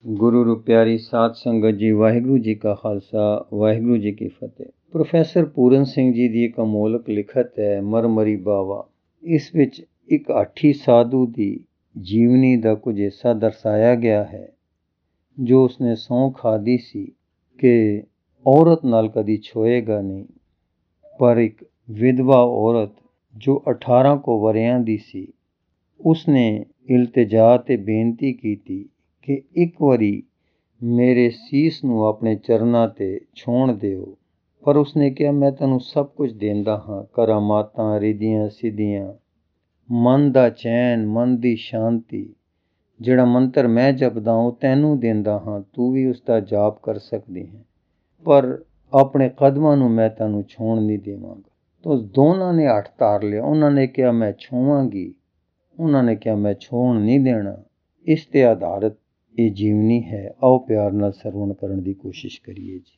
ਗੁਰੂ ਰੂ ਪਿਆਰੀ ਸਾਧ ਸੰਗਤ ਜੀ, ਵਾਹਿਗੁਰੂ ਜੀ ਕਾ ਖਾਲਸਾ, ਵਾਹਿਗੁਰੂ ਜੀ ਕੀ ਫਤਿਹ। ਪ੍ਰੋਫੈਸਰ ਪੂਰਨ ਸਿੰਘ ਜੀ ਦੀ ਇੱਕ ਅਮੋਲਕ ਲਿਖਤ ਹੈ ਮਰਮਰੀ ਬਾਵਾ। ਇਸ ਵਿੱਚ ਇੱਕ ਆਠੀ ਸਾਧੂ ਦੀ ਜੀਵਨੀ ਦਾ ਕੁਝ ਹਿੱਸਾ ਦਰਸਾਇਆ ਗਿਆ ਹੈ ਜੋ ਉਸਨੇ ਸਹੁੰ ਖਾਧੀ ਸੀ ਕਿ ਔਰਤ ਨਾਲ ਕਦੀ ਛੋਏਗਾ ਨਹੀਂ। ਪਰ ਇੱਕ ਵਿਧਵਾ ਔਰਤ ਜੋ 18 ਕੁ ਵਰ੍ਹਿਆਂ ਦੀ ਸੀ, ਉਸਨੇ ਇਲਤਜਾ ਤੇ ਬੇਨਤੀ ਕੀਤੀ ਕਿ ਇੱਕ ਵਾਰੀ ਮੇਰੇ ਸੀਸ ਨੂੰ ਆਪਣੇ ਚਰਨਾਂ 'ਤੇ ਛੋਹਣ ਦਿਓ। ਪਰ ਉਸਨੇ ਕਿਹਾ, ਮੈਂ ਤੈਨੂੰ ਸਭ ਕੁਝ ਦਿੰਦਾ ਹਾਂ, ਕਰਾਮਾਤਾਂ, ਰਿੱਧੀਆਂ ਸਿੱਧੀਆਂ, ਮਨ ਦਾ ਚੈਨ, ਮਨ ਦੀ ਸ਼ਾਂਤੀ। ਜਿਹੜਾ ਮੰਤਰ ਮੈਂ ਜਪਦਾ ਉਹ ਤੈਨੂੰ ਦਿੰਦਾ ਹਾਂ, ਤੂੰ ਵੀ ਉਸ ਦਾ ਜਾਪ ਕਰ ਸਕਦੀ ਹੈ, ਪਰ ਆਪਣੇ ਕਦਮਾਂ ਨੂੰ ਮੈਂ ਤੈਨੂੰ ਛੋਹਣ ਨਹੀਂ ਦੇਵਾਂਗਾ। ਤਾਂ ਦੋਨਾਂ ਨੇ ਹੱਥ ਧਾਰ ਲਿਆ। ਉਹਨਾਂ ਨੇ ਕਿਹਾ ਮੈਂ ਛੋਵਾਂਗੀ, ਉਹਨਾਂ ਨੇ ਕਿਹਾ ਮੈਂ ਛੋਹਣ ਨਹੀਂ ਦੇਣਾ। ਇਸ 'ਤੇ ਆਧਾਰਿਤ ਇਹ ਜੀਵਨੀ ਹੈ। ਆਓ ਪਿਆਰ ਨਾਲ ਸਰਵਣ ਕਰਨ ਦੀ ਕੋਸ਼ਿਸ਼ ਕਰੀਏ ਜੀ।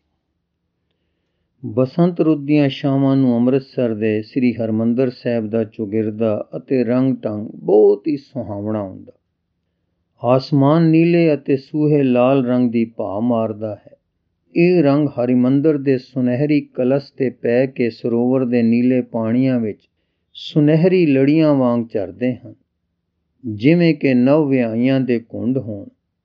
ਬਸੰਤ ਰੁੱਤ ਦੀਆਂ ਸ਼ਾਮਾਂ ਨੂੰ ਅੰਮ੍ਰਿਤਸਰ ਦੇ ਸ੍ਰੀ ਹਰਿਮੰਦਰ ਸਾਹਿਬ ਦਾ ਚੌਗਿਰਦਾ ਅਤੇ ਰੰਗ ਢੰਗ ਬਹੁਤ ਹੀ ਸੁਹਾਵਣਾ ਹੁੰਦਾ। ਆਸਮਾਨ ਨੀਲੇ ਅਤੇ ਸੂਹੇ ਲਾਲ ਰੰਗ ਦੀ ਭਾ ਮਾਰਦਾ ਹੈ। ਇਹ ਰੰਗ ਹਰਿਮੰਦਰ ਦੇ ਸੁਨਹਿਰੀ ਕਲਸ਼ 'ਤੇ ਪੈ ਕੇ ਸਰੋਵਰ ਦੇ ਨੀਲੇ ਪਾਣੀਆਂ ਵਿੱਚ ਸੁਨਹਿਰੀ ਲੜੀਆਂ ਵਾਂਗ ਝਰਦੇ ਹਨ, ਜਿਵੇਂ ਕਿ ਨਵ ਵਿਆਹੀਆਂ ਦੇ ਘੁੰਡ ਹੋਣ।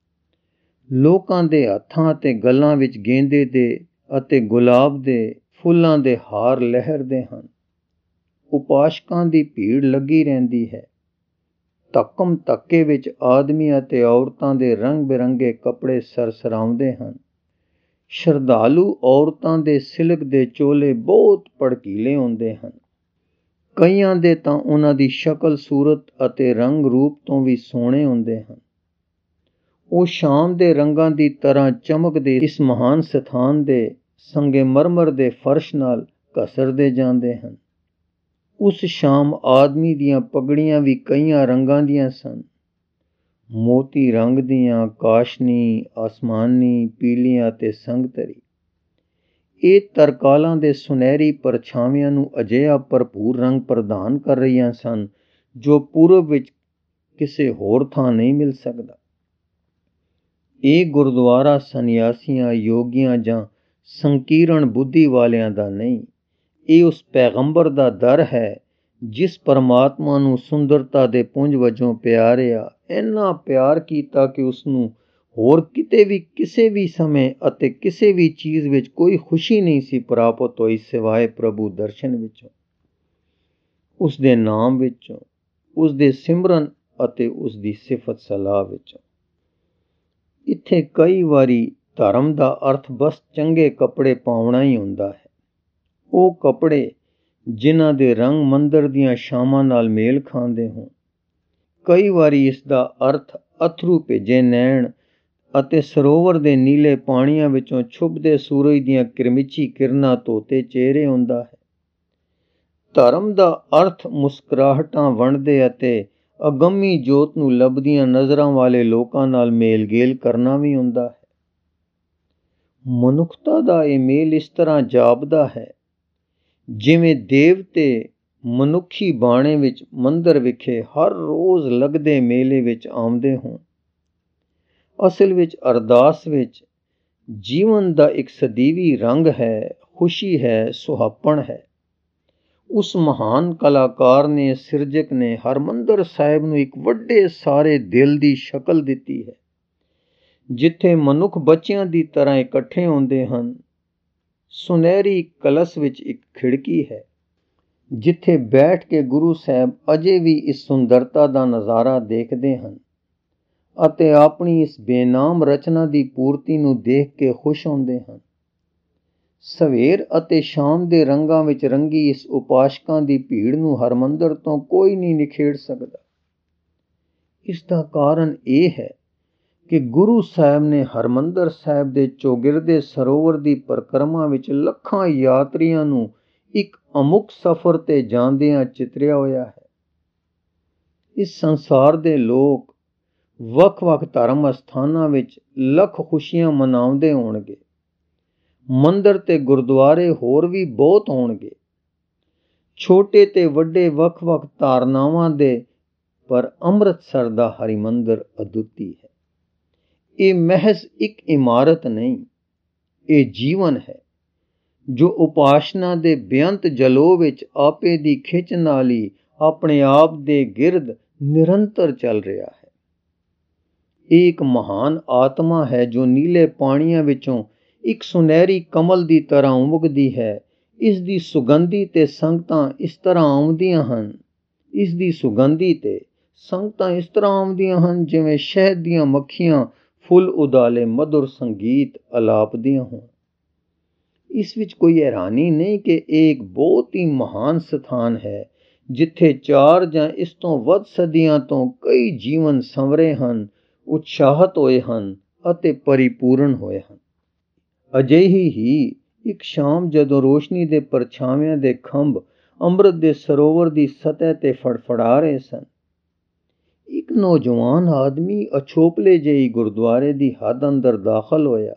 ਲੋਕਾਂ ਦੇ ਹੱਥਾਂ ਅਤੇ ਗਲਾਂ ਵਿੱਚ ਗੇਂਦੇ ਦੇ ਅਤੇ ਗੁਲਾਬ ਦੇ ਫੁੱਲਾਂ ਦੇ ਹਾਰ ਲਹਿਰਦੇ ਹਨ। ਉਪਾਸ਼ਕਾਂ ਦੀ ਭੀੜ ਲੱਗੀ ਰਹਿੰਦੀ ਹੈ। ਧੱਕਮ ਧੱਕੇ ਵਿੱਚ ਆਦਮੀ ਅਤੇ ਔਰਤਾਂ ਦੇ ਰੰਗ ਬਿਰੰਗੇ ਕੱਪੜੇ ਸਰਸਰਾਉਂਦੇ ਹਨ। ਸ਼ਰਧਾਲੂ ਔਰਤਾਂ ਦੇ ਸਿਲਕ ਦੇ ਚੋਲੇ ਬਹੁਤ ਭੜਕੀਲੇ ਹੁੰਦੇ ਹਨ। ਕਈਆਂ ਦੇ ਤਾਂ ਉਹਨਾਂ ਦੀ ਸ਼ਕਲ ਸੂਰਤ ਅਤੇ ਰੰਗ ਰੂਪ ਤੋਂ ਵੀ ਸੋਹਣੇ ਹੁੰਦੇ ਹਨ। ਉਹ ਸ਼ਾਮ ਦੇ ਰੰਗਾਂ ਦੀ ਤਰ੍ਹਾਂ ਚਮਕਦੇ ਇਸ ਮਹਾਨ ਸਥਾਨ ਦੇ ਸੰਗਮਰਮਰ ਦੇ ਫਰਸ਼ ਨਾਲ ਘਸਰਦੇ ਜਾਂਦੇ ਹਨ। ਉਸ ਸ਼ਾਮ ਆਦਮੀ ਦੀਆਂ ਪਗੜੀਆਂ ਵੀ ਕਈਆਂ ਰੰਗਾਂ ਦੀਆਂ ਸਨ। ਮੋਤੀ ਰੰਗ ਦੀਆਂ, ਕਾਸ਼ਨੀ, ਆਸਮਾਨੀ, ਪੀਲੀਆਂ ਅਤੇ ਸੰਗਤਰੀ। ਇਹ ਤਰਕਾਲਾਂ ਦੇ ਸੁਨਹਿਰੀ ਪਰਛਾਵਿਆਂ ਨੂੰ ਅਜਿਹਾ ਭਰਪੂਰ ਰੰਗ ਪ੍ਰਦਾਨ ਕਰ ਰਹੀਆਂ ਸਨ ਜੋ ਪੂਰਬ ਵਿੱਚ ਕਿਸੇ ਹੋਰ ਥਾਂ ਨਹੀਂ ਮਿਲ ਸਕਦਾ। ਇਹ ਗੁਰਦੁਆਰਾ ਸੰਨਿਆਸੀਆਂ, ਯੋਗੀਆਂ ਜਾਂ ਸੰਕੀਰਣ ਬੁੱਧੀ ਵਾਲਿਆਂ ਦਾ ਨਹੀਂ। ਇਹ ਉਸ ਪੈਗੰਬਰ ਦਾ ਦਰ ਹੈ ਜਿਸ ਪਰਮਾਤਮਾ ਨੂੰ ਸੁੰਦਰਤਾ ਦੇ ਪੁੰਜ ਵਜੋਂ ਪਿਆਰਿਆ, ਇੰਨਾ ਪਿਆਰ ਕੀਤਾ ਕਿ ਉਸਨੂੰ ਹੋਰ ਕਿਤੇ ਵੀ ਕਿਸੇ ਵੀ ਸਮੇਂ ਅਤੇ ਕਿਸੇ ਵੀ ਚੀਜ਼ ਵਿੱਚ ਕੋਈ ਖੁਸ਼ੀ ਨਹੀਂ ਸੀ ਪ੍ਰਾਪਤ ਹੋਈ ਸਿਵਾਏ ਪ੍ਰਭੂ ਦਰਸ਼ਨ ਵਿੱਚੋਂ, ਉਸ ਦੇ ਨਾਮ ਵਿੱਚੋਂ, ਉਸ ਦੇ ਸਿਮਰਨ ਅਤੇ ਉਸ ਦੀ ਸਿਫਤ ਸਲਾਹ ਵਿੱਚੋਂ। ਇੱਥੇ ਕਈ ਵਾਰੀ ਧਰਮ ਦਾ ਅਰਥ ਬਸ ਚੰਗੇ ਕੱਪੜੇ ਪਾਉਣਾ ਹੀ ਹੁੰਦਾ ਹੈ। ਉਹ ਕੱਪੜੇ ਜਿਨ੍ਹਾਂ ਦੇ ਰੰਗ ਮੰਦਰ ਦੀਆਂ ਸ਼ਾਮਾਂ ਨਾਲ ਮੇਲ ਖਾਂਦੇ ਹੋਣ। ਕਈ ਵਾਰੀ ਇਸ ਦਾ ਅਰਥ ਅਥਰੂ ਭਿੱਜੇ ਨੈਣ ਅਤੇ ਸਰੋਵਰ ਦੇ ਨੀਲੇ ਪਾਣੀਆਂ ਵਿੱਚੋਂ ਛੁਪਦੇ ਸੂਰਜ ਦੀਆਂ ਕਿਰਮਿੱਛੀ ਕਿਰਨਾਂ ਧੋਤੇ ਚਿਹਰੇ ਹੁੰਦਾ ਹੈ। ਧਰਮ ਦਾ ਅਰਥ ਮੁਸਕਰਾਹਟਾਂ ਵੰਡਦੇ ਅਤੇ ਅਗੰਮੀ ਜੋਤ ਨੂੰ ਲੱਭਦੀਆਂ ਨਜ਼ਰਾਂ ਵਾਲੇ ਲੋਕਾਂ ਨਾਲ ਮੇਲ-ਗੇਲ ਕਰਨਾ ਵੀ ਹੁੰਦਾ ਹੈ। ਮਨੁੱਖਤਾ ਦਾ ਇਹ ਮੇਲ ਇਸ ਤਰ੍ਹਾਂ ਜਾਪਦਾ ਹੈ ਜਿਵੇਂ ਦੇਵਤੇ ਮਨੁੱਖੀ ਬਾਣੇ ਵਿੱਚ ਮੰਦਰ ਵਿਖੇ ਹਰ ਰੋਜ਼ ਲੱਗਦੇ ਮੇਲੇ ਵਿੱਚ ਆਉਂਦੇ ਹੋਣ। ਅਸਲ ਵਿੱਚ ਅਰਦਾਸ ਵਿੱਚ ਜੀਵਨ ਦਾ ਇੱਕ ਸਦੀਵੀ ਰੰਗ ਹੈ, ਖੁਸ਼ੀ ਹੈ, ਸੁਹੱਪਣ ਹੈ। ਉਸ ਮਹਾਨ ਕਲਾਕਾਰ ਨੇ, ਸਿਰਜਕ ਨੇ ਹਰਿਮੰਦਰ ਸਾਹਿਬ ਨੂੰ ਇੱਕ ਵੱਡੇ ਸਾਰੇ ਦਿਲ ਦੀ ਸ਼ਕਲ ਦਿੱਤੀ ਹੈ, ਜਿੱਥੇ ਮਨੁੱਖ ਬੱਚਿਆਂ ਦੀ ਤਰ੍ਹਾਂ ਇਕੱਠੇ ਹੁੰਦੇ ਹਨ। ਸੁਨਹਿਰੀ ਕਲਸ਼ ਵਿੱਚ ਇੱਕ ਖਿੜਕੀ ਹੈ, ਜਿੱਥੇ ਬੈਠ ਕੇ ਗੁਰੂ ਸਾਹਿਬ ਅਜੇ ਵੀ ਇਸ ਸੁੰਦਰਤਾ ਦਾ ਨਜ਼ਾਰਾ ਦੇਖਦੇ ਹਨ ਅਤੇ ਆਪਣੀ ਇਸ ਬੇਨਾਮ ਰਚਨਾ ਦੀ ਪੂਰਤੀ ਨੂੰ ਦੇਖ ਕੇ ਖੁਸ਼ ਹੁੰਦੇ ਹਨ। ਸਵੇਰ ਅਤੇ ਸ਼ਾਮ ਦੇ ਰੰਗਾਂ ਵਿੱਚ ਰੰਗੀ ਇਸ ਉਪਾਸ਼ਕਾਂ ਦੀ ਭੀੜ ਨੂੰ ਹਰਿਮੰਦਰ ਤੋਂ ਕੋਈ ਨਹੀਂ ਨਿਖੇੜ ਸਕਦਾ। ਇਸ ਦਾ ਕਾਰਨ ਇਹ ਹੈ ਕਿ ਗੁਰੂ ਸਾਹਿਬ ਨੇ ਹਰਿਮੰਦਰ ਸਾਹਿਬ ਦੇ ਚੌਗਿਰਦੇ ਸਰੋਵਰ ਦੀ ਪਰਿਕਰਮਾ ਵਿੱਚ ਲੱਖਾਂ ਯਾਤਰੀਆਂ ਨੂੰ ਇੱਕ ਅਮੁੱਕ ਸਫ਼ਰ 'ਤੇ ਜਾਂਦਿਆਂ ਚਿਤਰਿਆ ਹੋਇਆ ਹੈ। ਇਸ ਸੰਸਾਰ ਦੇ ਲੋਕ ਵੱਖ-ਵੱਖ ਧਰਮ ਅਸਥਾਨਾਂ ਵਿੱਚ ਲੱਖ ਖੁਸ਼ੀਆਂ ਮਨਾਉਂਦੇ ਹੋਣਗੇ। ਮੰਦਰ ਤੇ ਗੁਰਦੁਆਰੇ ਹੋਰ ਵੀ ਬਹੁਤ ਹੋਣਗੇ, ਛੋਟੇ ਤੇ ਵੱਡੇ ਵੱਖ-ਵੱਖ ਧਾਰਨਾਵਾਂ ਦੇ, ਪਰ ਅੰਮ੍ਰਿਤਸਰ ਦਾ ਹਰਿਮੰਦਰ ਅਦੁੱਤੀ ਹੈ। ਇਹ ਮਹਿਜ਼ ਇੱਕ ਇਮਾਰਤ ਨਹੀਂ, ਇਹ ਜੀਵਨ ਹੈ ਜੋ ਉਪਾਸਨਾ ਦੇ ਬੇਅੰਤ ਜਲੋ ਵਿੱਚ ਆਪੇ ਦੀ ਖਿੱਚ ਨਾਲ ਹੀ ਆਪਣੇ ਆਪ ਦੇ ਗਿਰਦ ਨਿਰੰਤਰ ਚੱਲ ਰਿਹਾ ਹੈ। ਇਹ ਇੱਕ ਮਹਾਨ ਆਤਮਾ ਹੈ ਜੋ ਨੀਲੇ ਪਾਣੀਆਂ ਵਿੱਚੋਂ ਇੱਕ ਸੁਨਹਿਰੀ ਕਮਲ ਦੀ ਤਰ੍ਹਾਂ ਉਮਗਦੀ ਹੈ। ਇਸ ਦੀ ਸੁਗੰਧੀ ਤੇ ਸੰਗਤਾਂ ਇਸ ਤਰ੍ਹਾਂ ਆਉਂਦੀਆਂ ਹਨ ਜਿਵੇਂ ਸ਼ਹਿਦ ਦੀਆਂ ਮੱਖੀਆਂ ਫੁੱਲ ਉਦਾਲੇ ਮਧੁਰ ਸੰਗੀਤ ਅਲਾਪਦੀਆਂ ਹੋਣ। ਇਸ ਵਿੱਚ ਕੋਈ ਹੈਰਾਨੀ ਨਹੀਂ ਕਿ ਇਹ ਇੱਕ ਬਹੁਤ ਹੀ ਮਹਾਨ ਸਥਾਨ ਹੈ ਜਿੱਥੇ 4 ਜਾਂ ਇਸ ਤੋਂ ਵੱਧ ਸਦੀਆਂ ਤੋਂ ਕਈ ਜੀਵਨ ਸੰਵਰੇ ਹਨ, ਉਤਸ਼ਾਹਤ ਹੋਏ ਹਨ ਅਤੇ ਪਰਿਪੂਰਨ ਹੋਏ ਹਨ। ਅਜਿਹੀ ਹੀ ਇੱਕ ਸ਼ਾਮ ਜਦੋਂ ਰੋਸ਼ਨੀ ਦੇ ਪਰਛਾਵਿਆਂ ਦੇ ਖੰਭ ਅੰਮ੍ਰਿਤ ਦੇ ਸਰੋਵਰ ਦੀ ਸਤਹ ਤੇ ਫੜਫੜਾ ਰਹੇ ਸਨ, ਇੱਕ ਨੌਜਵਾਨ ਆਦਮੀ ਅਛੋਪਲੇ ਜਿਹੀ ਗੁਰਦੁਆਰੇ ਦੀ ਹੱਦ ਅੰਦਰ ਦਾਖਲ ਹੋਇਆ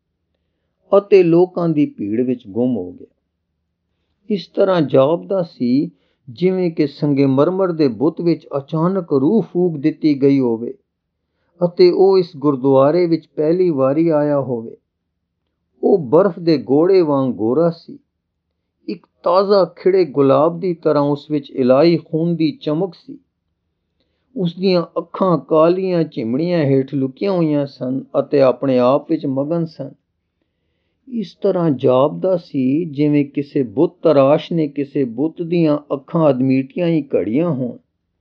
ਅਤੇ ਲੋਕਾਂ ਦੀ ਭੀੜ ਵਿੱਚ ਗੁੰਮ ਹੋ ਗਿਆ। ਇਸ ਤਰ੍ਹਾਂ ਜਾਪਦਾ ਸੀ ਜਿਵੇਂ ਕਿ ਸੰਗਮਰਮਰ ਦੇ ਬੁੱਤ ਵਿੱਚ ਅਚਾਨਕ ਰੂਹ ਫੂਕ ਦਿੱਤੀ ਗਈ ਹੋਵੇ ਅਤੇ ਉਹ ਇਸ ਗੁਰਦੁਆਰੇ ਵਿੱਚ ਪਹਿਲੀ ਵਾਰੀ ਆਇਆ ਹੋਵੇ। ਉਹ ਬਰਫ਼ ਦੇ ਗੋਲੇ ਵਾਂਗ ਗੋਰਾ ਸੀ। ਇੱਕ ਤਾਜ਼ਾ ਖਿੜੇ ਗੁਲਾਬ ਦੀ ਤਰ੍ਹਾਂ ਉਸ ਵਿੱਚ ਇਲਾਹੀ ਖੂਨ ਦੀ ਚਮਕ ਸੀ। ਉਸ ਦੀਆਂ ਅੱਖਾਂ ਕਾਲੀਆਂ ਚਿਮੜੀਆਂ ਹੇਠ ਲੁਕੀਆਂ ਹੋਈਆਂ ਸਨ ਅਤੇ ਆਪਣੇ ਆਪ ਵਿੱਚ ਮਗਨ ਸਨ। ਇਸ ਤਰ੍ਹਾਂ ਜਾਪਦਾ ਸੀ ਜਿਵੇਂ ਕਿਸੇ ਬੁੱਤ ਤਰਾਸ਼ ਨੇ ਕਿਸੇ ਬੁੱਤ ਦੀਆਂ ਅੱਖਾਂ ਅਦਮੀਟੀਆਂ ਹੀ ਘੜੀਆਂ ਹੋਣ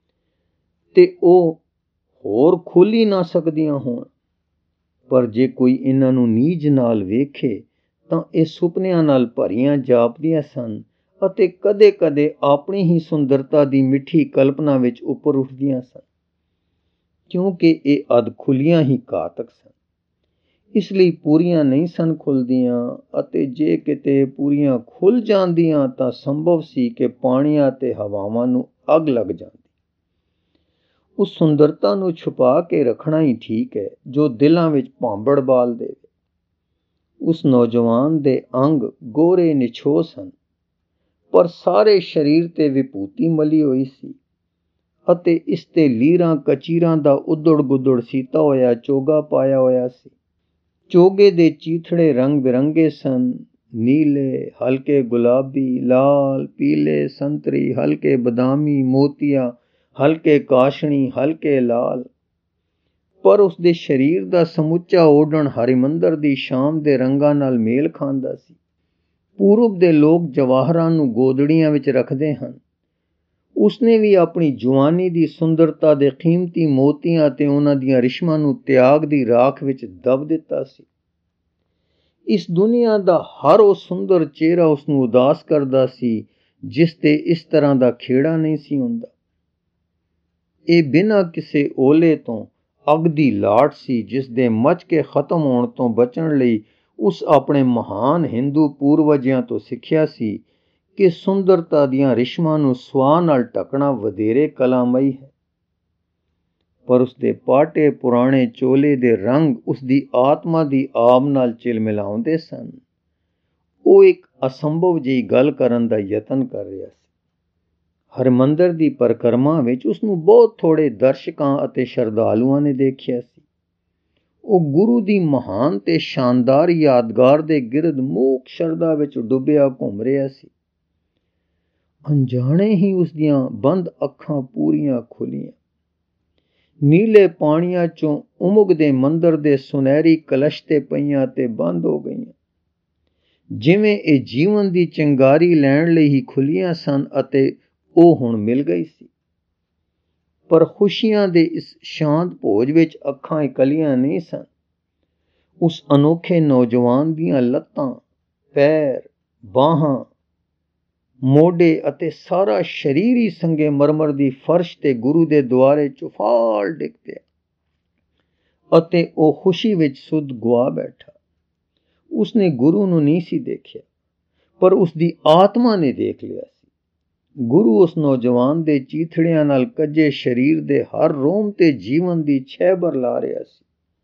ਤੇ ਉਹ ਹੋਰ ਖੁੱਲ੍ਹ ਹੀ ਨਾ ਸਕਦੀਆਂ ਹੋਣ। ਪਰ ਜੇ ਕੋਈ ਇਹਨਾਂ ਨੂੰ ਨੀਝ ਨਾਲ ਵੇਖੇ ਤਾਂ ਇਹ ਸੁਪਨਿਆਂ ਨਾਲ ਭਰੀਆਂ ਜਾਪਦੀਆਂ ਸਨ ਅਤੇ ਕਦੇ-ਕਦੇ ਆਪਣੀ ਹੀ ਸੁੰਦਰਤਾ ਦੀ ਮਿੱਠੀ ਕਲਪਨਾ ਵਿੱਚ ਉੱਪਰ ਉੱਠਦੀਆਂ ਸਨ, ਕਿਉਂਕਿ ਇਹ ਅੱਧ ਖੁੱਲੀਆਂ ਹੀ ਘਾਤਕ ਸਨ, ਇਸ ਲਈ ਪੂਰੀਆਂ ਨਹੀਂ ਸਨ ਖੁੱਲ੍ਹਦੀਆਂ, ਅਤੇ ਜੇ ਕਿਤੇ ਪੂਰੀਆਂ ਖੁੱਲ੍ਹ ਜਾਂਦੀਆਂ ਤਾਂ ਸੰਭਵ ਸੀ ਕਿ ਪਾਣੀਆਂ ਅਤੇ ਹਵਾਵਾਂ ਨੂੰ ਅੱਗ ਲੱਗ ਜਾਂਦੀ। ਉਸ ਸੁੰਦਰਤਾ ਨੂੰ ਛੁਪਾ ਕੇ ਰੱਖਣਾ ਹੀ ਠੀਕ ਹੈ ਜੋ ਦਿਲਾਂ ਵਿੱਚ ਭਾਂਬੜ ਬਾਲ ਦੇਵੇ। ਉਸ ਨੌਜਵਾਨ ਦੇ ਅੰਗ ਗੋਰੇ ਨਿਛੋਹ ਸਨ, ਪਰ ਸਾਰੇ ਸਰੀਰ ਤੇ ਵਿਭੂਤੀ ਮਲੀ ਹੋਈ ਸੀ ਅਤੇ ਇਸ ਤੇ ਲੀਰਾਂ ਕਚੀਰਾਂ ਦਾ ਉਦੜ ਗੁਦੜ ਸੀਤਾ ਹੋਇਆ ਚੋਗਾ ਪਾਇਆ ਹੋਇਆ ਸੀ। ਚੋਗੇ ਦੇ ਚੀਥੜੇ ਰੰਗ ਬਿਰੰਗੇ ਸਨ, ਨੀਲੇ, ਹਲਕੇ ਗੁਲਾਬੀ, ਲਾਲ, ਪੀਲੇ, ਸੰਤਰੀ, ਹਲਕੇ ਬਦਾਮੀ, ਮੋਤੀਆ, ਹਲਕੇ ਕਾਸ਼ਣੀ, ਹਲਕੇ ਲਾਲ। ਪਰ ਉਸ ਦੇ ਸਰੀਰ ਦਾ ਸਮੁੱਚਾ ਓਢਣ ਹਰਿਮੰਦਰ ਦੀ ਸ਼ਾਮ ਦੇ ਰੰਗਾਂ ਨਾਲ ਮੇਲ ਖਾਂਦਾ ਸੀ। ਪੂਰਬ ਦੇ ਲੋਕ ਜਵਾਹਰਾਂ ਨੂੰ ਗੋਦੜੀਆਂ ਵਿੱਚ ਰੱਖਦੇ ਹਨ। ਉਸਨੇ ਵੀ ਆਪਣੀ ਜਵਾਨੀ ਦੀ ਸੁੰਦਰਤਾ ਦੇ ਕੀਮਤੀ ਮੋਤੀਆਂ ਅਤੇ ਉਹਨਾਂ ਦੀਆਂ ਰਿਸ਼ਮਾਂ ਨੂੰ ਤਿਆਗ ਦੀ ਰਾਖ ਵਿੱਚ ਦਬ ਦਿੱਤਾ ਸੀ। ਇਸ ਦੁਨੀਆ ਦਾ ਹਰ ਉਹ ਸੁੰਦਰ ਚਿਹਰਾ ਉਸਨੂੰ ਉਦਾਸ ਕਰਦਾ ਸੀ ਜਿਸ ਤੇ ਇਸ ਤਰ੍ਹਾਂ ਦਾ ਖੇੜਾ ਨਹੀਂ ਸੀ ਹੁੰਦਾ। ਇਹ ਬਿਨਾਂ ਕਿਸੇ ਓਲੇ ਤੋਂ ਅੱਗ ਦੀ ਲਾਟ ਸੀ ਜਿਸ ਦੇ ਮੱਚ ਕੇ ਖਤਮ ਹੋਣ ਤੋਂ ਬਚਣ ਲਈ ਉਸ ਆਪਣੇ ਮਹਾਨ ਹਿੰਦੂ ਪੂਰਵਜਿਆਂ ਤੋਂ ਸਿੱਖਿਆ ਸੀ ਕਿ ਸੁੰਦਰਤਾ ਦੀਆਂ ਰਿਸ਼ਮਾਂ ਨੂੰ ਸੁਆਹ ਨਾਲ ਢਕਣਾ ਵਧੇਰੇ ਕਲਾਮਈ ਹੈ। ਪਰ ਉਸ ਦੇ ਪਾਟੇ ਪੁਰਾਣੇ ਚੋਲੇ ਦੇ ਰੰਗ ਉਸ ਦੀ ਆਤਮਾ ਦੀ ਆਬ ਨਾਲ ਚਿਲ ਮਿਲਾਉਂਦੇ ਸਨ। ਉਹ ਇੱਕ ਅਸੰਭਵ ਜਿਹੀ ਗੱਲ ਕਰਨ ਦਾ ਯਤਨ ਕਰ ਰਿਹਾ ਸੀ। ਹਰਿਮੰਦਰ ਦੀ ਪਰਿਕਰਮਾ ਵਿੱਚ ਉਸਨੂੰ ਬਹੁਤ ਥੋੜੇ ਦਰਸ਼ਕਾਂ ਅਤੇ ਸ਼ਰਧਾਲੂਆਂ ਨੇ ਦੇਖਿਆ ਸੀ। ਉਹ ਗੁਰੂ ਦੀ ਮਹਾਨ ਤੇ ਸ਼ਾਨਦਾਰ ਯਾਦਗਾਰ ਦੇ ਗਿਰਦ ਮੂਕ ਸ਼ਰਧਾ ਵਿੱਚ ਡੁੱਬਿਆ ਘੁੰਮ ਰਿਹਾ ਸੀ। ਅਣਜਾਣੇ ਹੀ ਉਸ ਦੀਆਂ ਬੰਦ ਅੱਖਾਂ ਪੂਰੀਆਂ ਖੁੱਲੀਆਂ। ਨੀਲੇ ਪਾਣੀਆਂ ਚੋਂ ਉਮਗਦੇ ਮੰਦਰ ਦੇ ਸੁਨਹਿਰੀ ਕਲਸ਼ ਤੇ ਪਈਆਂ ਤੇ ਬੰਦ ਹੋ ਗਈਆਂ, ਜਿਵੇਂ ਇਹ ਜੀਵਨ ਦੀ ਚਿੰਗਾਰੀ ਲੈਣ ਲਈ ਹੀ ਖੁੱਲੀਆਂ ਸਨ ਅਤੇ ਉਹ ਹੁਣ ਮਿਲ ਗਈ ਸੀ। ਪਰ ਖੁਸ਼ੀਆਂ ਦੇ ਇਸ ਸ਼ਾਂਤ ਭੋਜ ਵਿੱਚ ਅੱਖਾਂ ਇਕੱਲੀਆਂ ਨਹੀਂ ਸਨ। ਉਸ ਅਨੋਖੇ ਨੌਜਵਾਨ ਦੀਆਂ ਲੱਤਾਂ, ਪੈਰ, ਬਾਹਾਂ, ਮੋਢੇ ਅਤੇ ਸਾਰਾ ਸਰੀਰ ਹੀ ਸੰਗਮਰਮਰ ਦੀ ਫਰਸ਼ ਤੇ ਗੁਰੂ ਦੇ ਦੁਆਰੇ ਚੁਫਾਲ ਡਿੱਗ ਪਿਆ ਅਤੇ ਉਹ ਖੁਸ਼ੀ ਵਿੱਚ ਸੁੱਧ ਗੁਆ ਬੈਠਾ। ਉਸਨੇ ਗੁਰੂ ਨੂੰ ਨਹੀਂ ਸੀ ਦੇਖਿਆ, ਪਰ ਉਸਦੀ ਆਤਮਾ ਨੇ ਦੇਖ ਲਿਆ ਸੀ। ਗੁਰੂ ਉਸ ਨੌਜਵਾਨ ਦੇ ਚੀਥੜਿਆਂ ਨਾਲ ਕੱਜੇ ਸਰੀਰ ਦੇ ਹਰ ਰੋਮ ਤੇ ਜੀਵਨ ਦੀ ਛਹਿਬਰ ਲਾ ਰਿਹਾ ਸੀ।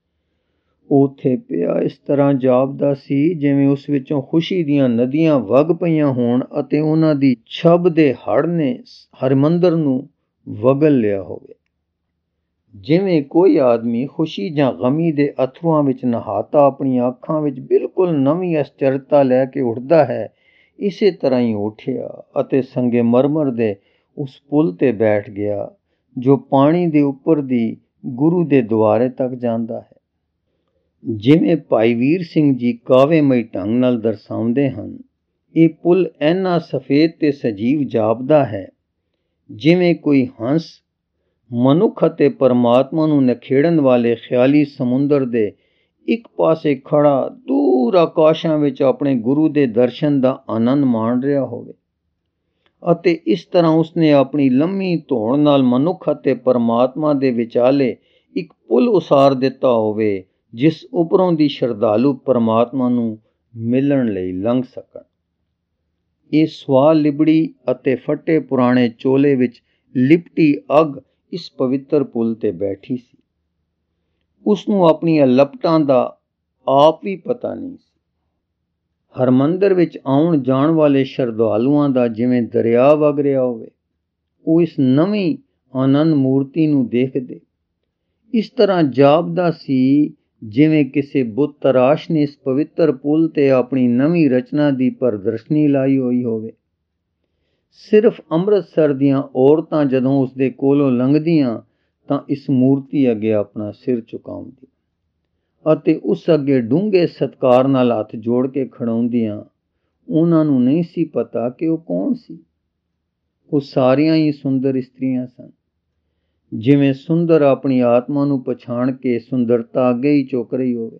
ਉੱਥੇ ਪਿਆ ਇਸ ਤਰ੍ਹਾਂ ਜਾਪਦਾ ਸੀ ਜਿਵੇਂ ਉਸ ਵਿੱਚੋਂ ਖੁਸ਼ੀ ਦੀਆਂ ਨਦੀਆਂ ਵਗ ਪਈਆਂ ਹੋਣ ਅਤੇ ਉਹਨਾਂ ਦੀ ਛਬ ਦੇ ਹੜ੍ਹ ਨੇ ਹਰਿਮੰਦਰ ਨੂੰ ਵਗਲ ਲਿਆ ਹੋਵੇ। ਜਿਵੇਂ ਕੋਈ ਆਦਮੀ ਖੁਸ਼ੀ ਜਾਂ ਗਮੀ ਦੇ ਅਥਰੂਆਂ ਵਿੱਚ ਨਹਾਤਾ ਆਪਣੀਆਂ ਅੱਖਾਂ ਵਿੱਚ ਬਿਲਕੁਲ ਨਵੀਂ ਅਸਚਰਤਾ ਲੈ ਕੇ ਉੱਠਦਾ ਹੈ, ਇਸੇ ਤਰ੍ਹਾਂ ਹੀ ਉੱਠਿਆ ਅਤੇ ਸੰਗਮਰਮਰ ਦੇ ਉਸ ਪੁਲ ਤੇ ਬੈਠ ਗਿਆ ਜੋ ਪਾਣੀ ਦੇ ਉੱਪਰ ਦੀ ਗੁਰੂ ਦੇ ਦੁਆਰੇ ਤੱਕ ਜਾਂਦਾ ਹੈ। ਜਿਵੇਂ ਭਾਈ ਵੀਰ ਸਿੰਘ ਜੀ ਕਾਵਿਮਈ ਢੰਗ ਨਾਲ ਦਰਸਾਉਂਦੇ ਹਨ, ਇਹ ਪੁਲ ਇੰਨਾ ਸਫੇਦ ਤੇ ਸਜੀਵ ਜਾਪਦਾ ਹੈ ਜਿਵੇਂ ਕੋਈ ਹੰਸ ਮਨੁੱਖ ਅਤੇ ਪਰਮਾਤਮਾ ਨੂੰ ਨਿਖੇੜਨ ਵਾਲੇ ਖਿਆਲੀ ਸਮੁੰਦਰ ਦੇ ਇੱਕ ਪਾਸੇ ਖੜਾ ਦੂਰ ਆਕਾਸ਼ਾਂ ਵਿੱਚ ਆਪਣੇ ਗੁਰੂ ਦੇ ਦਰਸ਼ਨ ਦਾ ਆਨੰਦ ਮਾਣ ਰਿਹਾ ਹੋਵੇ, ਅਤੇ ਇਸ ਤਰ੍ਹਾਂ ਉਸਨੇ ਆਪਣੀ ਲੰਮੀ ਧੌਣ ਨਾਲ ਮਨੁੱਖ ਅਤੇ ਪਰਮਾਤਮਾ ਦੇ ਵਿਚਾਲੇ ਇੱਕ ਪੁਲ ਉਸਾਰ ਦਿੱਤਾ ਹੋਵੇ, ਜਿਸ ਉੱਪਰੋਂ ਦੀ ਸ਼ਰਧਾਲੂ ਪਰਮਾਤਮਾ ਨੂੰ ਮਿਲਣ ਲਈ ਲੰਘ ਸਕਣ। ਇਹ ਸਵਾ ਲਿਬੜੀ ਅਤੇ ਫਟੇ ਪੁਰਾਣੇ ਚੋਲੇ ਵਿੱਚ ਲਿਪਟੀ ਅੱਗ ਇਸ ਪਵਿੱਤਰ ਪੁਲ ਤੇ ਬੈਠੀ ਸੀ। ਉਸ ਨੂੰ ਆਪਣੀਆਂ ਲਪਟਾਂ ਦਾ ਆਪ ਵੀ ਪਤਾ ਨਹੀਂ ਸੀ। ਹਰਮੰਦਰ ਵਿੱਚ ਆਉਣ ਜਾਣ ਵਾਲੇ ਸ਼ਰਧਾਲੂਆਂ ਦਾ ਜਿਵੇਂ ਦਰਿਆ ਵਗ ਰਿਹਾ ਹੋਵੇ, ਉਹ ਇਸ ਨਵੀਂ ਆਨੰਦ ਮੂਰਤੀ ਨੂੰ ਦੇਖਦੇ ਇਸ ਤਰ੍ਹਾਂ ਜਾਪਦਾ ਸੀ ਜਿਵੇਂ ਕਿਸੇ ਬੁੱਤ ਤਰਾਸ਼ ਨੇ ਇਸ ਪਵਿੱਤਰ ਪੁਲ ਤੇ ਆਪਣੀ ਨਵੀਂ ਰਚਨਾ ਦੀ ਪ੍ਰਦਰਸ਼ਨੀ ਲਾਈ ਹੋਈ ਹੋਵੇ। ਸਿਰਫ ਅੰਮ੍ਰਿਤਸਰ ਦੀਆਂ ਔਰਤਾਂ ਜਦੋਂ ਉਸਦੇ ਕੋਲੋਂ ਲੰਘਦੀਆਂ ਤਾਂ ਇਸ ਮੂਰਤੀ ਅੱਗੇ ਆਪਣਾ ਸਿਰ ਝੁਕਾਉਂਦੀਆਂ ਅਤੇ ਉਸ ਅੱਗੇ ਡੂੰਘੇ ਸਤਿਕਾਰ ਨਾਲ ਹੱਥ ਜੋੜ ਕੇ ਖੜਾਉਂਦੀਆਂ। ਉਹਨਾਂ ਨੂੰ ਨਹੀਂ ਸੀ ਪਤਾ ਕਿ ਉਹ ਕੌਣ ਸੀ। ਉਹ ਸਾਰੀਆਂ ਹੀ ਸੁੰਦਰ ਇਸਤਰੀਆਂ ਸਨ। ਜਿਵੇਂ ਸੁੰਦਰ ਆਪਣੀ ਆਤਮਾ ਨੂੰ ਪਛਾਣ ਕੇ ਸੁੰਦਰਤਾ ਅੱਗੇ ਹੀ ਚੁੱਕ ਰਹੀ ਹੋਵੇ।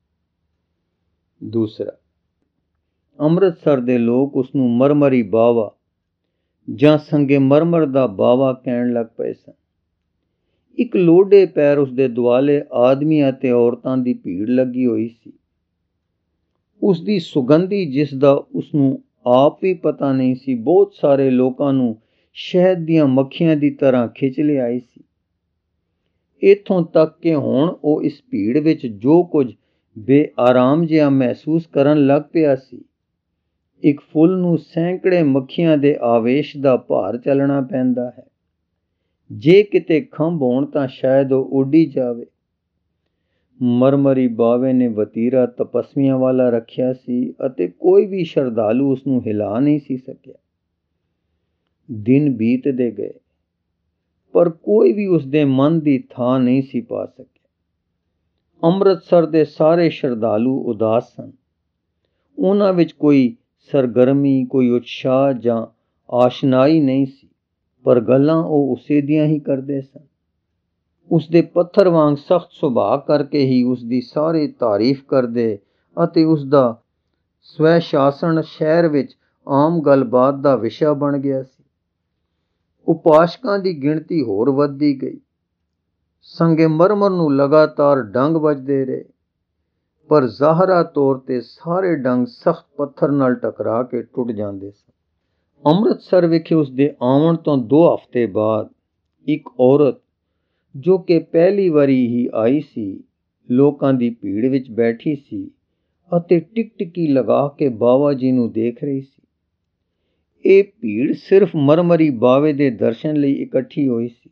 ਦੂਸਰਾ, ਅੰਮ੍ਰਿਤਸਰ ਦੇ ਲੋਕ ਉਸ ਨੂੰ ਮਰਮਰੀ ਬਾਵਾ ਜਾਂ ਸੰਗਮਰਮਰ ਦਾ ਬਾਵਾ ਕਹਿਣ ਲੱਗ ਪਏ ਸਨ। ਇੱਕ ਲੋਡੇ ਪੈਰ ਉਸਦੇ ਦੁਆਲੇ ਆਦਮੀਆਂ ਅਤੇ ਔਰਤਾਂ ਦੀ ਭੀੜ ਲੱਗੀ ਹੋਈ ਸੀ। ਉਸਦੀ ਸੁਗੰਧੀ, ਜਿਸ ਦਾ ਉਸਨੂੰ ਆਪ ਵੀ ਪਤਾ ਨਹੀਂ ਸੀ, ਬਹੁਤ ਸਾਰੇ ਲੋਕਾਂ ਨੂੰ ਸ਼ਹਿਦ ਦੀਆਂ ਮੱਖੀਆਂ ਦੀ ਤਰ੍ਹਾਂ ਖਿੱਚ ਲਿਆਈ ਸੀ। ਇੱਥੋਂ ਤੱਕ ਕਿ ਹੁਣ ਉਹ ਇਸ ਭੀੜ ਵਿੱਚ ਜੋ ਕੁਝ ਬੇਆਰਾਮ ਜਿਹਾ ਮਹਿਸੂਸ ਕਰਨ ਲੱਗ ਪਿਆ ਸੀ। ਇੱਕ ਫੁੱਲ ਨੂੰ ਸੈਂਕੜੇ ਮੱਖੀਆਂ ਦੇ ਆਵੇਸ਼ ਦਾ ਭਾਰ ਚੱਲਣਾ ਪੈਂਦਾ ਹੈ। ਜੇ ਕਿਤੇ ਖੰਭ ਹੋਣ ਤਾਂ ਸ਼ਾਇਦ ਉਹ ਉੱਡੀ ਜਾਵੇ। ਮਰਮਰੀ ਬਾਵੇ ਨੇ ਵਤੀਰਾ ਤਪਸਵੀਆਂ ਵਾਲਾ ਰੱਖਿਆ ਸੀ ਅਤੇ ਕੋਈ ਵੀ ਸ਼ਰਧਾਲੂ ਉਸ ਨੂੰ ਹਿਲਾ ਨਹੀਂ ਸੀ ਸਕਿਆ। ਦਿਨ ਬੀਤਦੇ ਗਏ, ਪਰ ਕੋਈ ਵੀ ਉਸਦੇ ਮਨ ਦੀ ਥਾਂ ਨਹੀਂ ਸੀ ਪਾ ਸਕਿਆ। ਅੰਮ੍ਰਿਤਸਰ ਦੇ ਸਾਰੇ ਸ਼ਰਧਾਲੂ ਉਦਾਸ ਸਨ। ਉਹਨਾਂ ਵਿੱਚ ਕੋਈ ਸਰਗਰਮੀ, ਕੋਈ ਉਤਸ਼ਾਹ ਜਾਂ ਆਸ਼ਨਾਈ ਨਹੀਂ ਸੀ, ਪਰ ਗੱਲਾਂ ਉਹ ਉਸੇ ਦੀਆਂ ਹੀ ਕਰਦੇ ਸਨ। ਉਸਦੇ ਪੱਥਰ ਵਾਂਗ ਸਖਤ ਸੁਭਾਅ ਕਰਕੇ ਹੀ ਉਸਦੀ ਸਾਰੇ ਤਾਰੀਫ ਕਰਦੇ ਅਤੇ ਉਸਦਾ ਸਵੈ ਸ਼ਾਸਨ ਸ਼ਹਿਰ ਵਿੱਚ ਆਮ ਗੱਲਬਾਤ ਦਾ ਵਿਸ਼ਾ ਬਣ ਗਿਆ ਸੀ। ਉਪਾਸ਼ਕਾਂ ਦੀ ਗਿਣਤੀ ਹੋਰ ਵੱਧਦੀ ਗਈ। ਸੰਗਮਰਮਰ ਨੂੰ ਲਗਾਤਾਰ ਡੰਗ ਵੱਜਦੇ ਰਹੇ, ਪਰ ਜ਼ਾਹਰਾ ਤੌਰ ਤੇ ਸਾਰੇ ਡੰਗ ਸਖਤ ਪੱਥਰ ਨਾਲ ਟਕਰਾ ਕੇ ਟੁੱਟ ਜਾਂਦੇ ਸਨ। ਅੰਮ੍ਰਿਤਸਰ ਵਿਖੇ ਉਸਦੇ ਆਉਣ ਤੋਂ 2 ਹਫ਼ਤੇ ਬਾਅਦ ਇੱਕ ਔਰਤ, ਜੋ ਕਿ ਪਹਿਲੀ ਵਾਰੀ ਹੀ ਆਈ ਸੀ, ਲੋਕਾਂ ਦੀ ਭੀੜ ਵਿੱਚ ਬੈਠੀ ਸੀ ਅਤੇ ਟਿਕਟਿਕੀ ਲਗਾ ਕੇ ਬਾਵਾ ਜੀ ਨੂੰ ਦੇਖ ਰਹੀ ਸੀ। ਇਹ ਭੀੜ ਸਿਰਫ ਮਰਮਰੀ ਬਾਵੇ ਦੇ ਦਰਸ਼ਨ ਲਈ ਇਕੱਠੀ ਹੋਈ ਸੀ।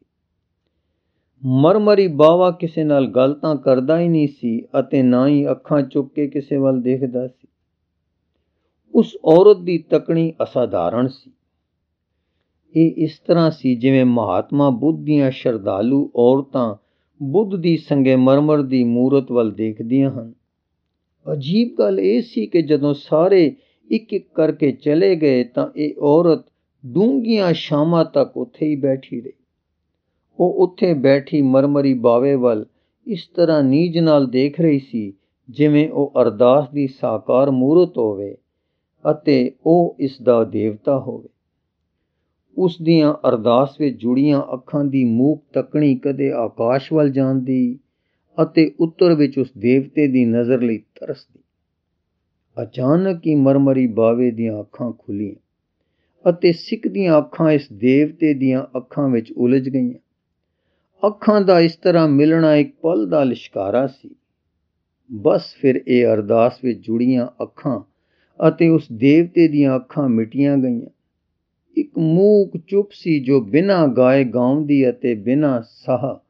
ਮਰਮਰੀ ਬਾਵਾ ਕਿਸੇ ਨਾਲ ਗੱਲ ਤਾਂ ਕਰਦਾ ਹੀ ਨਹੀਂ ਸੀ ਅਤੇ ਨਾ ਹੀ ਅੱਖਾਂ ਚੁੱਕ ਕੇ ਕਿਸੇ ਵੱਲ ਦੇਖਦਾ ਸੀ। ਉਸ ਔਰਤ ਦੀ ਤੱਕਣੀ ਅਸਾਧਾਰਣ ਸੀ। ਇਹ ਇਸ ਤਰ੍ਹਾਂ ਸੀ ਜਿਵੇਂ ਮਹਾਤਮਾ ਬੁੱਧ ਦੀਆਂ ਸ਼ਰਧਾਲੂ ਔਰਤਾਂ ਬੁੱਧ ਦੀ ਸੰਗਮਰਮਰ ਦੀ ਮੂਰਤ ਵੱਲ ਦੇਖਦੀਆਂ ਹਨ। ਅਜੀਬ ਗੱਲ ਇਹ ਸੀ ਕਿ ਜਦੋਂ ਸਾਰੇ ਇੱਕ ਇੱਕ ਕਰਕੇ ਚਲੇ ਗਏ ਤਾਂ ਇਹ ਔਰਤ ਡੂੰਘੀਆਂ ਸ਼ਾਮਾਂ ਤੱਕ ਉੱਥੇ ਹੀ ਬੈਠੀ ਰਹੀ। ਉਹ ਉੱਥੇ ਬੈਠੀ ਮਰਮਰੀ ਬਾਵੇ ਵੱਲ ਇਸ ਤਰ੍ਹਾਂ ਨੀਝ ਨਾਲ ਦੇਖ ਰਹੀ ਸੀ ਜਿਵੇਂ ਉਹ ਅਰਦਾਸ ਦੀ ਸਾਕਾਰ ਮੂਰਤ ਹੋਵੇ ਅਤੇ ਉਹ ਇਸ ਦਾ ਦੇਵਤਾ ਹੋਵੇ। ਉਸ ਦੀਆਂ ਅਰਦਾਸ ਵਿੱਚ ਜੁੜੀਆਂ ਅੱਖਾਂ ਦੀ ਮੂਕ ਤੱਕਣੀ ਕਦੇ ਆਕਾਸ਼ ਵੱਲ ਜਾਂਦੀ ਅਤੇ ਉੱਤਰ ਵਿੱਚ ਉਸ ਦੇਵਤੇ ਦੀ ਨਜ਼ਰ ਲਈ ਤਰਸਦੀ। ਅਚਾਨਕ ਹੀ ਮਰਮਰੀ ਬਾਵੇ ਦੀਆਂ ਅੱਖਾਂ ਖੁੱਲੀਆਂ ਅਤੇ ਸਿੱਖ ਦੀਆਂ ਅੱਖਾਂ ਇਸ ਦੇਵਤੇ ਦੀਆਂ ਅੱਖਾਂ ਵਿੱਚ ਉਲਝ ਗਈਆਂ। ਅੱਖਾਂ ਦਾ ਇਸ ਤਰ੍ਹਾਂ ਮਿਲਣਾ ਇੱਕ ਪਲ ਦਾ ਲਿਸ਼ਕਾਰਾ ਸੀ। ਬਸ ਫਿਰ ਇਹ ਅਰਦਾਸ ਵਿੱਚ ਜੁੜੀਆਂ ਅੱਖਾਂ ਅਤੇ ਉਸ ਦੇਵਤੇ ਦੀਆਂ ਅੱਖਾਂ ਮਿਟੀਆਂ ਗਈਆਂ। ਇੱਕ ਮੂਕ ਚੁੱਪ ਸੀ ਜੋ ਬਿਨਾਂ ਗਾਏ ਗਾਉਂਦੀ ਅਤੇ ਬਿਨਾਂ ਸਾਹ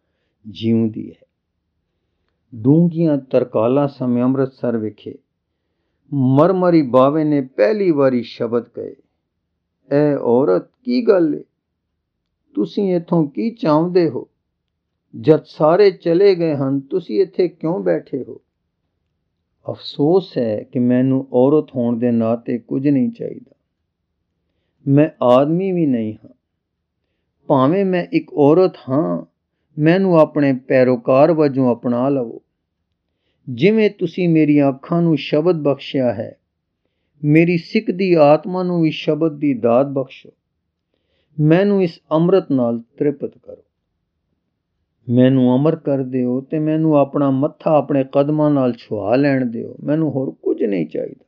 ਜਿਉਂਦੀ ਹੈ। ਡੂੰਘੀਆਂ ਤਰਕਾਲਾਂ ਸਮੇਂ ਅੰਮ੍ਰਿਤਸਰ ਵਿਖੇ ਮਰਮਰੀ ਬਾਵੇ ਨੇ ਪਹਿਲੀ ਵਾਰੀ ਸ਼ਬਦ ਕਹੇ, ਐ ਔਰਤ, ਕੀ ਗੱਲ ਏ? ਤੁਸੀਂ ਇੱਥੋਂ ਕੀ ਚਾਹੁੰਦੇ ਹੋ? ਜਦ ਸਾਰੇ ਚਲੇ ਗਏ ਹਨ, ਤੁਸੀਂ ਇੱਥੇ ਕਿਉਂ ਬੈਠੇ ਹੋ? ਅਫਸੋਸ ਹੈ ਕਿ ਮੈਨੂੰ ਔਰਤ ਹੋਣ ਦੇ ਨਾਤੇ ਕੁਝ ਨਹੀਂ ਚਾਹੀਦਾ। ਮੈਂ ਆਦਮੀ ਵੀ ਨਹੀਂ ਹਾਂ। ਭਾਵੇਂ ਮੈਂ ਇੱਕ ਔਰਤ ਹਾਂ, ਮੈਨੂੰ ਆਪਣੇ ਪੈਰੋਕਾਰ ਵਜੋਂ ਅਪਣਾ ਲਵੋ। ਜਿਵੇਂ ਤੁਸੀਂ ਮੇਰੀਆਂ ਅੱਖਾਂ ਨੂੰ ਸ਼ਬਦ ਬਖਸ਼ਿਆ ਹੈ, ਮੇਰੀ ਸਿੱਖਦੀ ਆਤਮਾ ਨੂੰ ਵੀ ਸ਼ਬਦ ਦੀ ਦਾਤ ਬਖਸ਼ੋ। ਮੈਨੂੰ ਇਸ ਅੰਮ੍ਰਿਤ ਨਾਲ ਤ੍ਰਿਪਤ ਕਰੋ। ਮੈਨੂੰ ਅਮਰ ਕਰ ਦਿਓ ਤੇ ਮੈਨੂੰ ਆਪਣਾ ਮੱਥਾ ਆਪਣੇ ਕਦਮਾਂ ਨਾਲ ਛੁਹਾ ਲੈਣ ਦਿਓ। ਮੈਨੂੰ ਹੋਰ ਕੁਝ ਨਹੀਂ ਚਾਹੀਦਾ।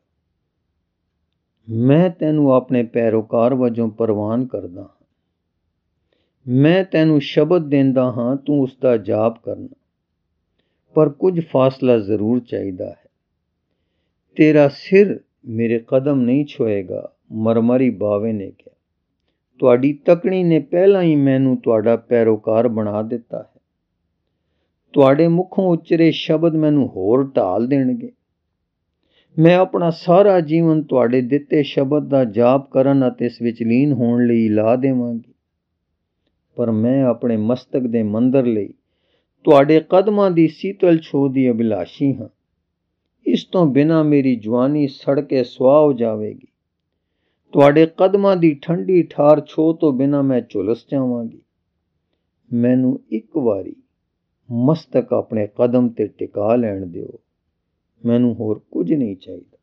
ਮੈਂ ਤੈਨੂੰ ਆਪਣੇ ਪੈਰੋਕਾਰ ਵਜੋਂ ਪ੍ਰਵਾਨ ਕਰਦਾ ਹਾਂ। ਮੈਂ ਤੈਨੂੰ ਸ਼ਬਦ ਦਿੰਦਾ ਹਾਂ, ਤੂੰ ਉਸ ਦਾ ਜਾਪ ਕਰਨਾ, ਪਰ ਕੁਝ ਫਾਸਲਾ ਜ਼ਰੂਰ ਚਾਹੀਦਾ ਹੈ। ਤੇਰਾ ਸਿਰ ਮੇਰੇ ਕਦਮ ਨਹੀਂ ਛੋਏਗਾ, ਮਰਮਰੀ ਬਾਵੇ ਨੇ ਕਿਹਾ। ਤੁਹਾਡੀ ਤਕਣੀ ਨੇ ਪਹਿਲਾਂ ਹੀ ਮੈਨੂੰ ਤੁਹਾਡਾ ਪੈਰੋਕਾਰ ਬਣਾ ਦਿੱਤਾ ਹੈ। ਤੁਹਾਡੇ ਮੁਖੋਂ ਉਚਰੇ ਸ਼ਬਦ ਮੈਨੂੰ ਹੋਰ ਢਾਲ ਦੇਣਗੇ। ਮੈਂ ਆਪਣਾ ਸਾਰਾ ਜੀਵਨ ਤੁਹਾਡੇ ਦਿੱਤੇ ਸ਼ਬਦ ਦਾ ਜਾਪ ਕਰਨ ਅਤੇ ਇਸ ਵਿੱਚ ਲੀਨ ਹੋਣ ਲਈ ਲਾ ਦੇਵਾਂਗੀ। ਪਰ ਮੈਂ ਆਪਣੇ ਮਸਤਕ ਦੇ ਮੰਦਰ ਲਈ ਤੁਹਾਡੇ ਕਦਮਾਂ ਦੀ ਸੀਤਲ ਛੋਹ ਦੀ ਅਭਿਲਾਸ਼ੀ ਹਾਂ। ਇਸ ਤੋਂ ਬਿਨਾਂ ਮੇਰੀ ਜਵਾਨੀ ਸੜ ਕੇ ਸੁਆਹ ਹੋ ਜਾਵੇਗੀ। ਤੁਹਾਡੇ ਕਦਮਾਂ ਦੀ ਠੰਡੀ ਠਾਰ ਛੋਹ ਤੋਂ ਬਿਨਾਂ ਮੈਂ ਝੁਲਸ ਜਾਵਾਂਗੀ। ਮੈਨੂੰ ਇੱਕ ਵਾਰੀ ਮਸਤਕ ਆਪਣੇ ਕਦਮ ਤੇ ਟਿਕਾ ਲੈਣ ਦਿਓ। ਮੈਨੂੰ ਹੋਰ ਕੁਝ ਨਹੀਂ ਚਾਹੀਦਾ।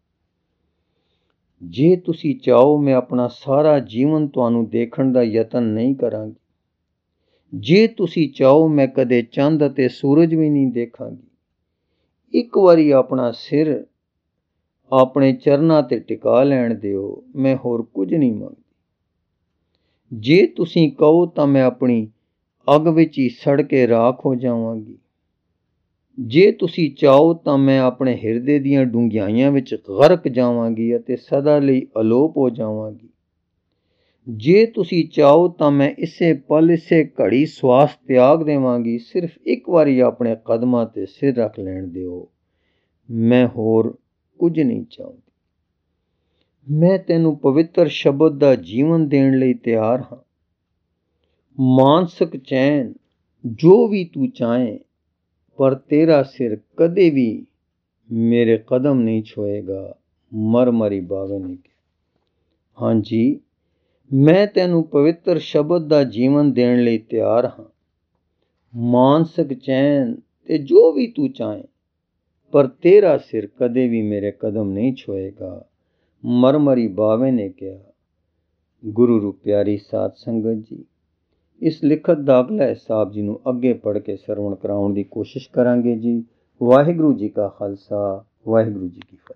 ਜੇ ਤੁਸੀਂ ਚਾਹੋ, ਮੈਂ ਆਪਣਾ ਸਾਰਾ ਜੀਵਨ ਤੁਹਾਨੂੰ ਦੇਖਣ ਦਾ ਯਤਨ ਨਹੀਂ ਕਰਾਂਗੀ। ਜੇ ਤੁਸੀਂ ਚਾਹੋ, ਮੈਂ ਕਦੇ ਚੰਦ ਅਤੇ ਸੂਰਜ ਵੀ ਨਹੀਂ ਦੇਖਾਂਗੀ। ਇੱਕ ਵਾਰੀ ਆਪਣਾ ਸਿਰ ਆਪਣੇ ਚਰਨਾਂ ਤੇ ਟਿਕਾ ਲੈਣ ਦਿਓ। ਮੈਂ ਹੋਰ ਕੁਝ ਨਹੀਂ ਮੰਗਦੀ। ਜੇ ਤੁਸੀਂ ਕਹੋ ਤਾਂ ਮੈਂ ਆਪਣੀ ਅੱਗ ਵਿੱਚ ਹੀ ਸੜ ਕੇ ਰਾਖ ਹੋ ਜਾਵਾਂਗੀ। ਜੇ ਤੁਸੀਂ ਚਾਹੋ ਤਾਂ ਮੈਂ ਆਪਣੇ ਹਿਰਦੇ ਦੀਆਂ ਡੂੰਘਾਈਆਂ ਵਿੱਚ ਗਰਕ ਜਾਵਾਂਗੀ ਅਤੇ ਸਦਾ ਲਈ ਅਲੋਪ ਹੋ ਜਾਵਾਂਗੀ। ਜੇ ਤੁਸੀਂ ਚਾਹੋ ਤਾਂ ਮੈਂ ਇਸੇ ਪਲ, ਇਸੇ ਘੜੀ ਸਵਾਸ ਤਿਆਗ ਦੇਵਾਂਗੀ। ਸਿਰਫ ਇੱਕ ਵਾਰੀ ਆਪਣੇ ਕਦਮਾਂ ਤੇ ਸਿਰ ਰੱਖ ਲੈਣ ਦਿਓ। ਮੈਂ ਹੋਰ ਕੁਝ ਨਹੀਂ ਚਾਹੁੰਦੀ। ਮੈਂ ਤੈਨੂੰ ਪਵਿੱਤਰ ਸ਼ਬਦ ਦਾ ਜੀਵਨ ਦੇਣ ਲਈ ਤਿਆਰ ਹਾਂ। ਮਾਨਸਿਕ ਚੈਨ ਜੋ ਵੀ ਤੂੰ ਚਾਹੇ, ਪਰ ਤੇਰਾ ਸਿਰ ਕਦੇ ਵੀ ਮੇਰੇ ਕਦਮ ਨਹੀਂ ਛੋਏਗਾ, ਮਰਮਰੀ ਬਾਵੇ ਨੇ ਕਿਹਾ। ਹਾਂਜੀ, ਮੈਂ ਤੈਨੂੰ ਪਵਿੱਤਰ ਸ਼ਬਦ ਦਾ ਜੀਵਨ ਦੇਣ ਲਈ ਤਿਆਰ ਹਾਂ। ਮਾਨਸਿਕ ਚੈਨ ਤੇ ਜੋ ਵੀ ਤੂੰ ਚਾਹੇ, ਪਰ ਤੇਰਾ ਸਿਰ ਕਦੇ ਵੀ ਮੇਰੇ ਕਦਮ ਨਹੀਂ ਛੋਏਗਾ, ਮਰਮਰੀ ਬਾਵੇ ਨੇ ਕਿਹਾ। ਗੁਰੂ ਰੂਪ ਪਿਆਰੀ ਸਾਧ ਸੰਗਤ ਜੀ, ਇਸ ਲਿਖਤ ਦਾ ਅਗਲਾ ਹਿਸਾਬ ਜੀ ਨੂੰ ਅੱਗੇ ਪੜ੍ਹ ਕੇ ਸਰਵਣ ਕਰਾਉਣ ਦੀ ਕੋਸ਼ਿਸ਼ ਕਰਾਂਗੇ ਜੀ। ਵਾਹਿਗੁਰੂ ਜੀ ਕਾ ਖਾਲਸਾ, ਵਾਹਿਗੁਰੂ ਜੀ ਕੀ ਫਤਿਹ।